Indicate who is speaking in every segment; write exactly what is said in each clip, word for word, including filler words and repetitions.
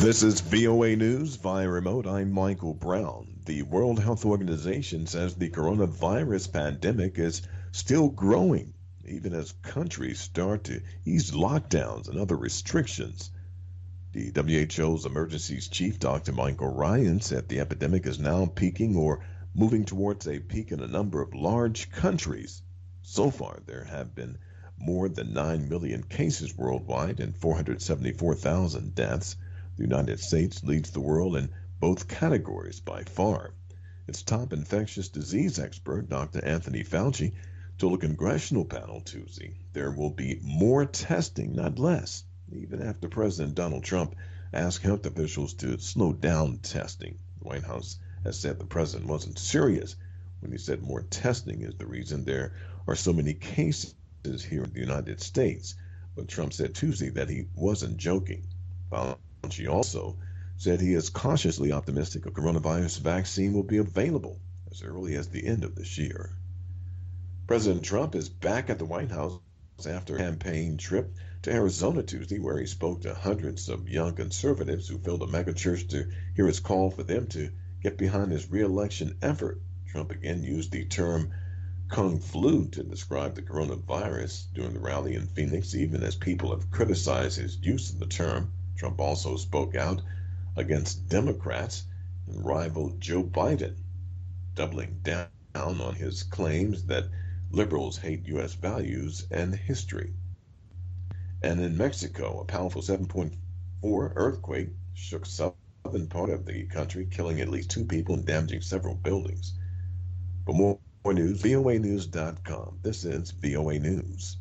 Speaker 1: This is V O A News via remote. I'm Michael Brown. The World Health Organization says the coronavirus pandemic is still growing, even as countries start to ease lockdowns and other restrictions. The W H O's emergencies chief, Doctor Michael Ryan, said the epidemic is now peaking or moving towards a peak in a number of large countries. So far, there have been more than nine million cases worldwide and four hundred seventy-four thousand deaths. The United States leads the world in both categories by far. Its top infectious disease expert, Doctor Anthony Fauci, told a congressional panel Tuesday there will be more testing, not less, even after President Donald Trump asked health officials to slow down testing. The White House has said the president wasn't serious when he said more testing is the reason there are so many cases here in the United States. But Trump said Tuesday that he wasn't joking. Fauci also said he is cautiously optimistic a coronavirus vaccine will be available as early as the end of this year. President Trump is back at the White House after a campaign trip to Arizona Tuesday, where he spoke to hundreds of young conservatives who filled a megachurch to hear his call for them to get behind his re-election effort. Trump again used the term Kung flu to describe the coronavirus during the rally in Phoenix, even as people have criticized his use of the term. Trump also spoke out against Democrats and rival Joe Biden, doubling down on his claims that liberals hate U S values and history. And in Mexico, a powerful seven point four earthquake shook southern part of the country, killing at least two people and damaging several buildings. For more news, V O A news dot com. This is V O A News.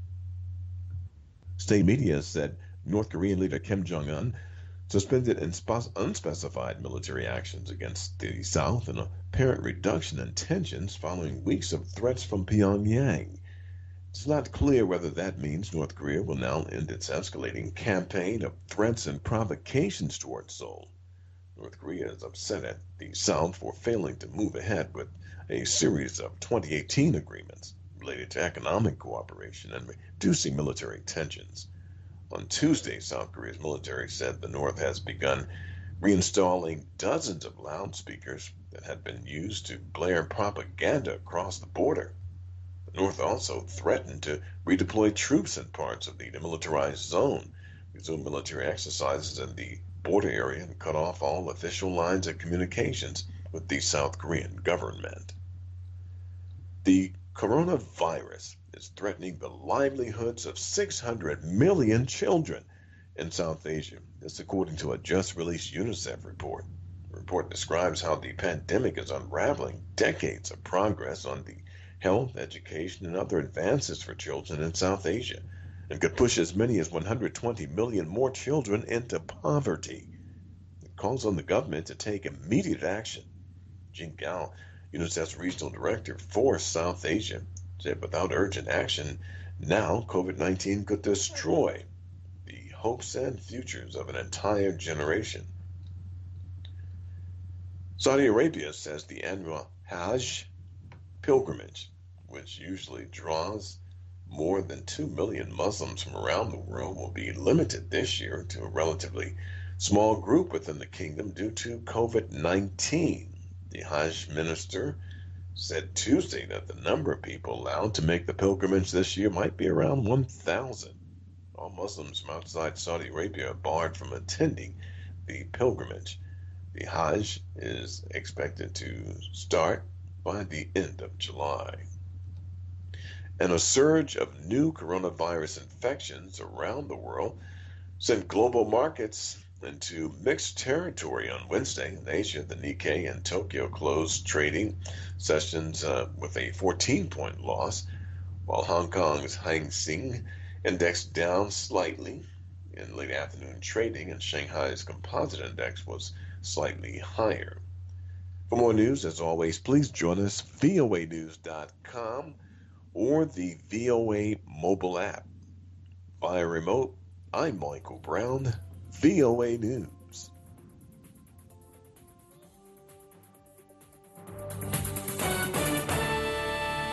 Speaker 1: State media said North Korean leader Kim Jong-un suspended unspecified military actions against the South, an apparent reduction in tensions following weeks of threats from Pyongyang. It's not clear whether that means North Korea will now end its escalating campaign of threats and provocations towards Seoul. North Korea is upset at the South for failing to move ahead with a series of twenty eighteen agreements related to economic cooperation and reducing military tensions. On Tuesday, South Korea's military said the North has begun reinstalling dozens of loudspeakers that had been used to blare propaganda across the border. The North also threatened to redeploy troops in parts of the demilitarized zone, resume military exercises in the border area, and cut off all official lines of communications with the South Korean government. The coronavirus is threatening the livelihoods of six hundred million children in South Asia. This according to a just-released UNICEF report. The report describes how the pandemic is unraveling decades of progress on the health, education, and other advances for children in South Asia, and could push as many as one hundred twenty million more children into poverty. It calls on the government to take immediate action. Jin Gao, UNICEF's regional director for South Asia, said without urgent action, now COVID nineteen could destroy the hopes and futures of an entire generation. Saudi Arabia says the annual Hajj pilgrimage, which usually draws more than two million Muslims from around the world, will be limited this year to a relatively small group within the kingdom due to COVID nineteen. The Hajj minister said Tuesday that the number of people allowed to make the pilgrimage this year might be around one thousand. All Muslims from outside Saudi Arabia are barred from attending the pilgrimage. The Hajj is expected to start by the end of July. And a surge of new coronavirus infections around the world sent global markets into mixed territory on Wednesday. In Asia, the Nikkei in Tokyo closed trading sessions uh, with a fourteen-point loss, while Hong Kong's Hang Seng index down slightly in late afternoon trading, and Shanghai's composite index was slightly higher. For more news, as always, please join us, V O A news dot com or the V O A mobile app. Via remote, I'm Michael Brown, V O A News.